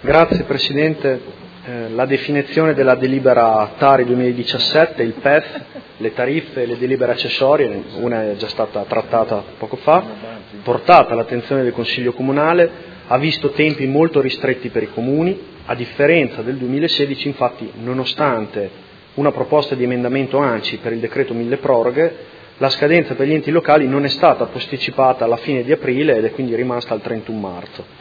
Grazie Presidente. La definizione della delibera Tari 2017, il PEF, le tariffe e le delibere accessorie, una è già stata trattata poco fa, portata all'attenzione del Consiglio Comunale, ha visto tempi molto ristretti per i comuni, a differenza del 2016 infatti, nonostante una proposta di emendamento ANCI per il decreto mille proroghe, la scadenza per gli enti locali non è stata posticipata alla fine di aprile ed è quindi rimasta al 31 marzo.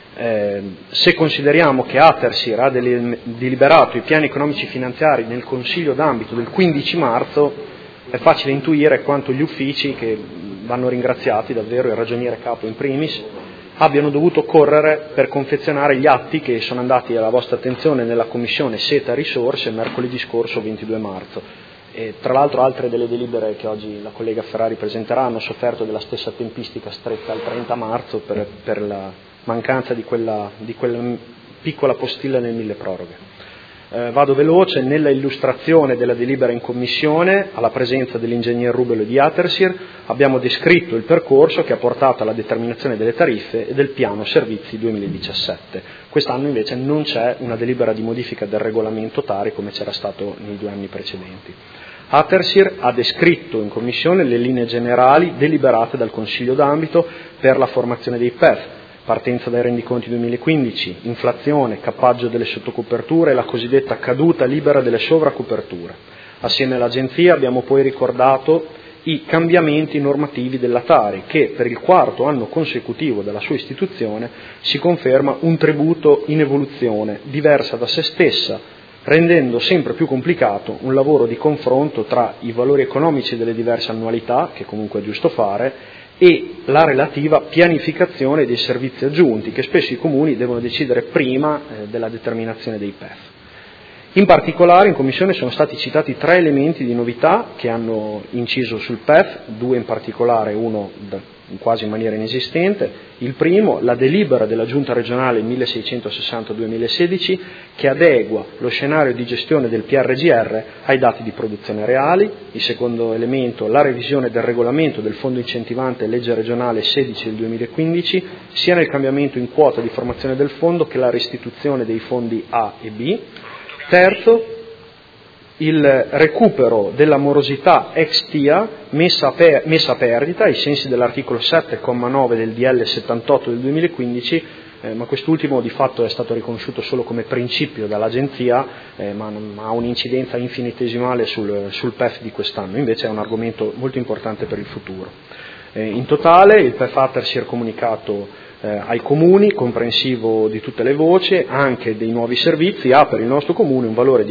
Se consideriamo che Atersir ha deliberato i piani economici finanziari nel Consiglio d'ambito del 15 marzo, è facile intuire quanto gli uffici, che vanno ringraziati davvero, il ragioniere capo in primis, abbiano dovuto correre per confezionare gli atti che sono andati alla vostra attenzione nella Commissione Seta Risorse mercoledì scorso 22 marzo. E tra l'altro altre delle delibere che oggi la collega Ferrari presenterà hanno sofferto della stessa tempistica stretta al 30 marzo per la mancanza di quella piccola postilla nel mille proroghe. Vado veloce. Nella illustrazione della delibera in Commissione, alla presenza dell'ingegner Rubelo e di Atersir, abbiamo descritto il percorso che ha portato alla determinazione delle tariffe e del piano servizi 2017. Quest'anno invece non c'è una delibera di modifica del regolamento Tari come c'era stato nei 2 anni precedenti. Atersir ha descritto in Commissione le linee generali deliberate dal Consiglio d'ambito per la formazione dei PEF, partenza dai rendiconti 2015, inflazione, cappaggio delle sottocoperture e la cosiddetta caduta libera delle sovracoperture. Assieme all'Agenzia abbiamo poi ricordato i cambiamenti normativi della Tari, che per il 4º anno consecutivo della sua istituzione si conferma un tributo in evoluzione, diversa da se stessa, rendendo sempre più complicato un lavoro di confronto tra i valori economici delle diverse annualità, che comunque è giusto fare, e la relativa pianificazione dei servizi aggiunti, che spesso i comuni devono decidere prima della determinazione dei PEF. In particolare in Commissione sono stati citati 3 elementi di novità che hanno inciso sul PEF, 2 in particolare, uno quasi in maniera inesistente. Il primo, la delibera della Giunta regionale 1660-2016, che adegua lo scenario di gestione del PRGR ai dati di produzione reali. Il secondo elemento, la revisione del regolamento del Fondo Incentivante legge regionale 16 del 2015, sia nel cambiamento in quota di formazione del fondo che la restituzione dei fondi A e B. Terzo, il recupero della morosità ex TIA messa a perdita ai sensi dell'articolo 7,9 del DL 78 del 2015, ma quest'ultimo di fatto è stato riconosciuto solo come principio dall'Agenzia, ma ha un'incidenza infinitesimale sul PEF di quest'anno, invece è un argomento molto importante per il futuro. In totale il PEF Atersir è comunicato ai comuni, comprensivo di tutte le voci, anche dei nuovi servizi, ha per il nostro comune un valore di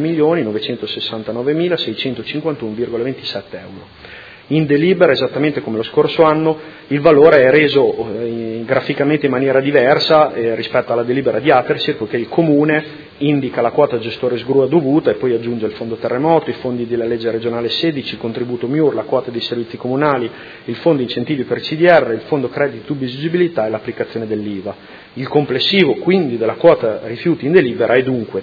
29.969.651,27 euro. In delibera, esattamente come lo scorso anno, il valore è reso graficamente in maniera diversa rispetto alla delibera di Atersir, poiché il comune indica la quota gestore SGRU dovuta e poi aggiunge il fondo terremoto, i fondi della legge regionale 16, il contributo MIUR, la quota dei servizi comunali, il fondo incentivi per CDR, il fondo crediti tubi esigibilità e l'applicazione dell'IVA. Il complessivo quindi della quota rifiuti in delibera è dunque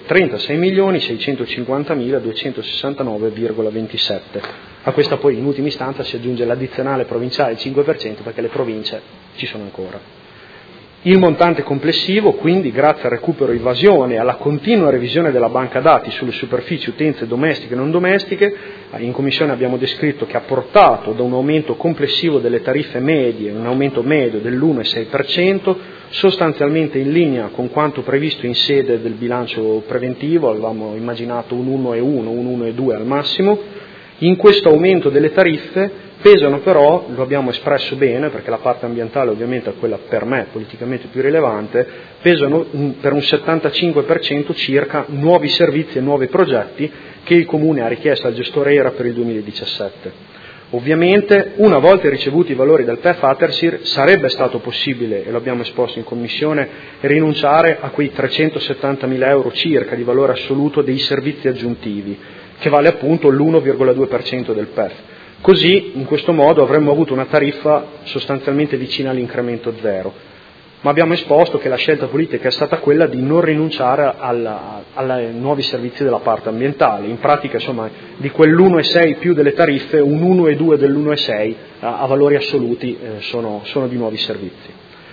36.650.269,27. A questa poi in ultima istanza si aggiunge l'addizionale provinciale 5% perché le province ci sono ancora. Il montante complessivo, quindi, grazie al recupero evasione e alla continua revisione della banca dati sulle superfici utenze domestiche e non domestiche, in Commissione abbiamo descritto che ha portato da un aumento complessivo delle tariffe medie, un aumento medio dell'1,6%, sostanzialmente in linea con quanto previsto in sede del bilancio preventivo, avevamo immaginato un 1,1, un 1,2 al massimo. In questo aumento delle tariffe pesano però, lo abbiamo espresso bene, perché la parte ambientale ovviamente è quella per me politicamente più rilevante, pesano per un 75% circa nuovi servizi e nuovi progetti che il Comune ha richiesto al gestore ERA per il 2017. Ovviamente, una volta ricevuti i valori del PEF Atersir, sarebbe stato possibile, e lo abbiamo esposto in Commissione, rinunciare a quei 370.000 euro circa di valore assoluto dei servizi aggiuntivi, che vale appunto l'1,2% del PEF. Così, in questo modo, avremmo avuto una tariffa sostanzialmente vicina all'incremento zero. Ma abbiamo esposto che la scelta politica è stata quella di non rinunciare ai nuovi servizi della parte ambientale. In pratica, insomma, di quell'1,6 più delle tariffe, un 1,2 dell'1,6 a valori assoluti sono di nuovi servizi.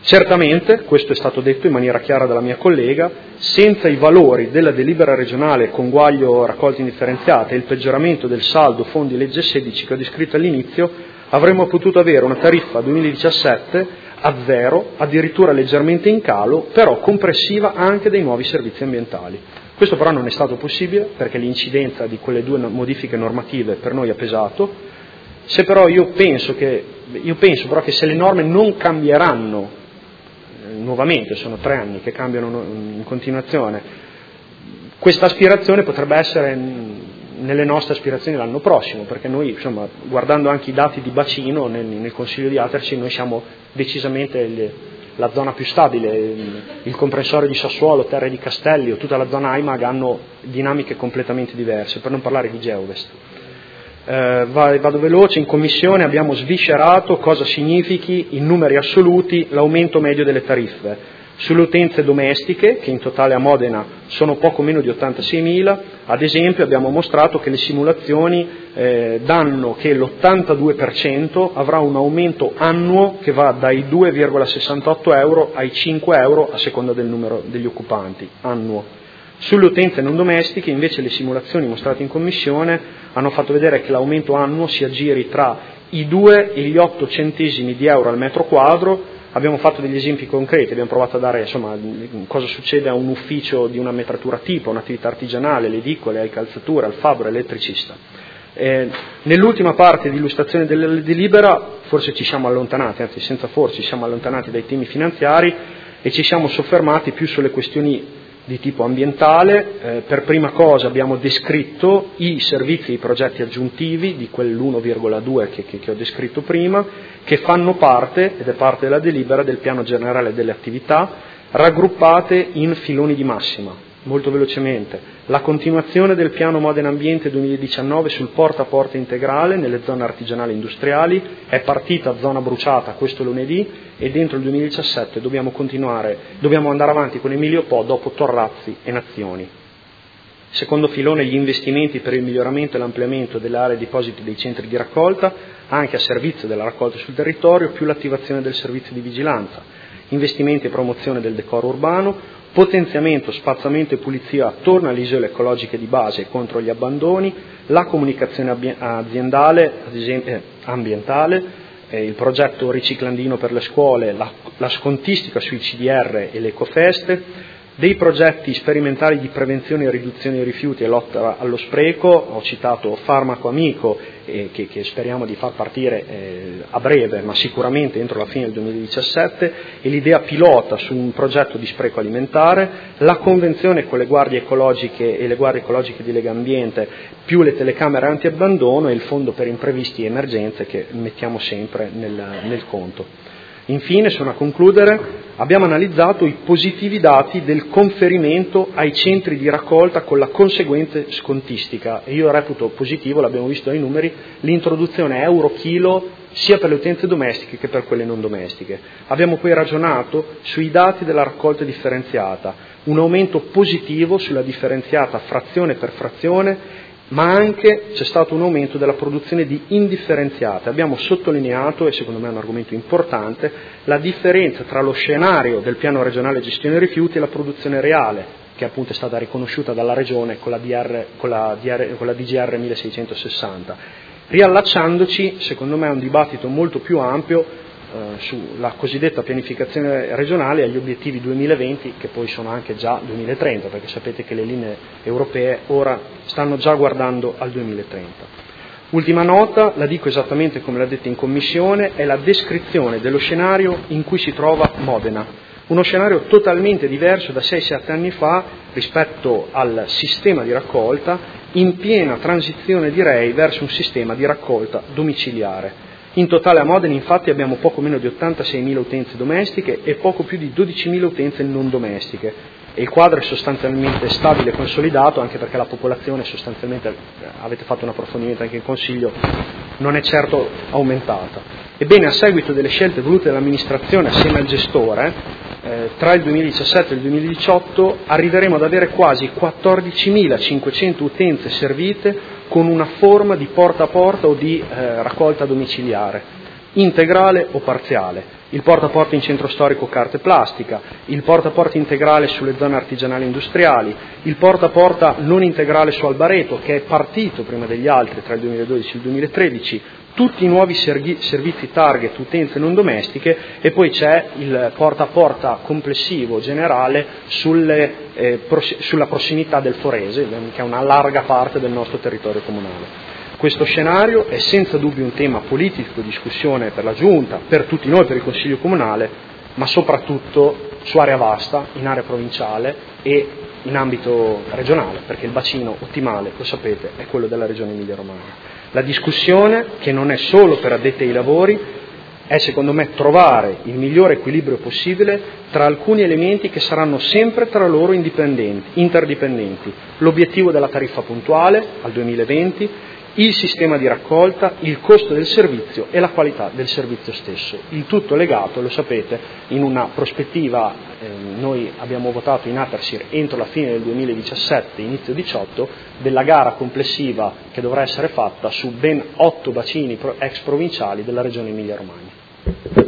Certamente, questo è stato detto in maniera chiara dalla mia collega, senza i valori della delibera regionale conguaglio raccolta indifferenziata e il peggioramento del saldo fondi legge 16 che ho descritto all'inizio, avremmo potuto avere una tariffa 2017 a zero, addirittura leggermente in calo, però compressiva anche dei nuovi servizi ambientali. Questo però non è stato possibile perché l'incidenza di quelle due modifiche normative per noi ha pesato. Se però io penso però che se le norme non cambieranno nuovamente, sono 3 anni che cambiano in continuazione, questa aspirazione potrebbe essere nelle nostre aspirazioni l'anno prossimo, perché noi, insomma, guardando anche i dati di bacino nel Consiglio di Aterci, noi siamo decisamente la zona più stabile, il comprensorio di Sassuolo, Terre di Castelli o tutta la zona AIMAG hanno dinamiche completamente diverse, per non parlare di Geovest. Vado veloce, in commissione abbiamo sviscerato cosa significhi in numeri assoluti l'aumento medio delle tariffe. Sulle utenze domestiche, che in totale a Modena sono poco meno di 86.000, ad esempio abbiamo mostrato che le simulazioni danno che l'82% avrà un aumento annuo che va dai 2,68 euro ai 5 euro a seconda del numero degli occupanti, annuo. Sulle utenze non domestiche, invece, le simulazioni mostrate in commissione hanno fatto vedere che l'aumento annuo si aggiri tra i 2 e gli 8 centesimi di euro al metro quadro. Abbiamo fatto degli esempi concreti, abbiamo provato a dare cosa succede a un ufficio di una metratura tipo, un'attività artigianale, le edicole, alle calzature, al fabbro, all'elettricista. Nell'ultima parte di illustrazione della delibera forse ci siamo allontanati, anzi senza forse, ci siamo allontanati dai temi finanziari e ci siamo soffermati più sulle questioni di tipo ambientale. Per prima cosa abbiamo descritto i servizi e i progetti aggiuntivi di quell'1,2 che ho descritto prima, che fanno parte, ed è parte della delibera, del piano generale delle attività, raggruppate in filoni di massima. Molto velocemente, la continuazione del piano Modena Ambiente 2019 sul porta a porta integrale nelle zone artigianali e industriali, è partita zona bruciata questo lunedì e dentro il 2017 dobbiamo andare avanti con Emilio Po dopo Torrazzi e Nazioni. Secondo filone, gli investimenti per il miglioramento e l'ampliamento delle aree depositi dei centri di raccolta, anche a servizio della raccolta sul territorio, più l'attivazione del servizio di vigilanza, investimenti e promozione del decoro urbano, potenziamento, spazzamento e pulizia attorno alle isole ecologiche di base e contro gli abbandoni, la comunicazione aziendale, ad esempio ambientale, il progetto riciclandino per le scuole, la scontistica sui CDR e le ecofeste, dei progetti sperimentali di prevenzione e riduzione dei rifiuti e lotta allo spreco. Ho citato Farmaco Amico, che speriamo di far partire a breve, ma sicuramente entro la fine del 2017, e l'idea pilota su un progetto di spreco alimentare, la convenzione con le guardie ecologiche e le guardie ecologiche di Lega Ambiente, più le telecamere anti-abbandono e il fondo per imprevisti e emergenze che mettiamo sempre nel conto. Infine, sono a concludere, abbiamo analizzato i positivi dati del conferimento ai centri di raccolta con la conseguente scontistica. E io reputo positivo, l'abbiamo visto dai numeri, l'introduzione euro chilo sia per le utenze domestiche che per quelle non domestiche. Abbiamo poi ragionato sui dati della raccolta differenziata, un aumento positivo sulla differenziata frazione per frazione, ma anche c'è stato un aumento della produzione di indifferenziate. Abbiamo sottolineato, e secondo me è un argomento importante, la differenza tra lo scenario del piano regionale gestione rifiuti e la produzione reale, che appunto è stata riconosciuta dalla Regione con la DGR 1660. Riallacciandoci, secondo me, a un dibattito molto più ampio sulla cosiddetta pianificazione regionale e agli obiettivi 2020, che poi sono anche già 2030, perché sapete che le linee europee ora stanno già guardando al 2030. Ultima nota, la dico esattamente come l'ha detta in commissione, è la descrizione dello scenario in cui si trova Modena, uno scenario totalmente diverso da 6-7 anni fa rispetto al sistema di raccolta, in piena transizione direi verso un sistema di raccolta domiciliare. In totale a Modena infatti abbiamo poco meno di 86.000 utenze domestiche e poco più di 12.000 utenze non domestiche, e il quadro è sostanzialmente stabile e consolidato, anche perché la popolazione sostanzialmente, avete fatto un approfondimento anche in Consiglio, non è certo aumentata. Ebbene, a seguito delle scelte volute dall'amministrazione assieme al gestore, tra il 2017 e il 2018 arriveremo ad avere quasi 14.500 utenze servite con una forma di porta a porta o di raccolta domiciliare. integrale o parziale, il porta in centro storico carta e plastica, il porta integrale sulle zone artigianali industriali, il porta non integrale su Albareto, che è partito prima degli altri tra il 2012 e il 2013, tutti i nuovi servizi target utenze non domestiche, e poi c'è il porta complessivo generale sulla prossimità del Forese, che è una larga parte del nostro territorio comunale. Questo scenario è senza dubbio un tema politico di discussione per la Giunta, per tutti noi, per il Consiglio Comunale, ma soprattutto su area vasta, in area provinciale e in ambito regionale, perché il bacino ottimale, lo sapete, è quello della Regione Emilia-Romagna. La discussione, che non è solo per addetti ai lavori, è secondo me trovare il migliore equilibrio possibile tra alcuni elementi che saranno sempre tra loro interdipendenti. L'obiettivo della tariffa puntuale al 2020, il sistema di raccolta, il costo del servizio e la qualità del servizio stesso. Il tutto legato, lo sapete, in una prospettiva, noi abbiamo votato in Atersir entro la fine del 2017, inizio 2018, della gara complessiva che dovrà essere fatta su ben 8 bacini ex provinciali della Regione Emilia-Romagna.